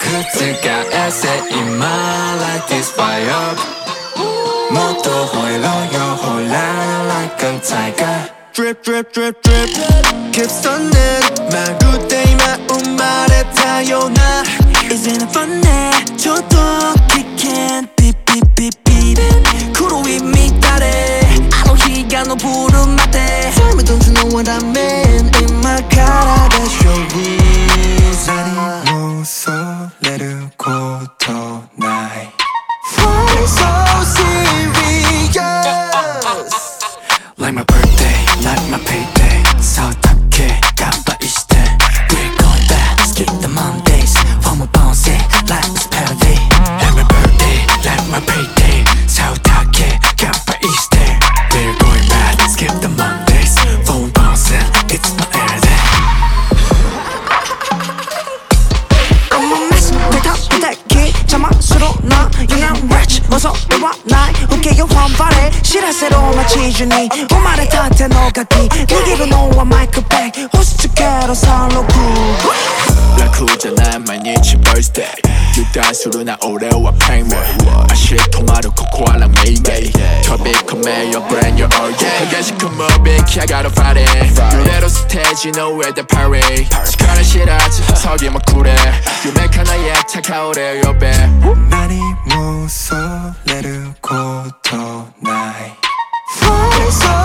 靴が essay in my like this fire もっと吠えろよほら like a tiger Drip drip drip drip Keeps on it 말 그때今生まれたような이제는 fun네 저도 kick beep beep beep beep 구름 위 밑아래 I know he got no 부름 맞대 Tell me don't you know what I mean In my car that's your rules 날이 무서워를 고도 나이 Why so serious Like my birthday, like my payday 서답게 깜빡이시대 We're going back, skip the Mondays One more bounce it, like it's parody Like my birthday, like my payday 서답게 깜빡이시대 We're going back, skip the Mondays One more bounce it, it's my everyday I'm a mess, 부탁해 자막수로 나 영양 rich 어서 내와 날 웃겨요 환발해 시라새로 마치주니 오마를 탓해 너가기 니기로 놓아 마이크백 호스트캐로 살로구 라쿠잖아毎日 birthday 유단수로 나 올해와 팽매 아실 토마토 코코아랑 메이데이 토픽 매여 brand new all day 한간씩 금어빅 I gotta fight it 그대로 스테이지 nowhere the parade 시간을 싫어하지 석이 막 쿨해 유맥 하나에 차가오래 옆에 많이 무서워 내려고 더 나이 Why so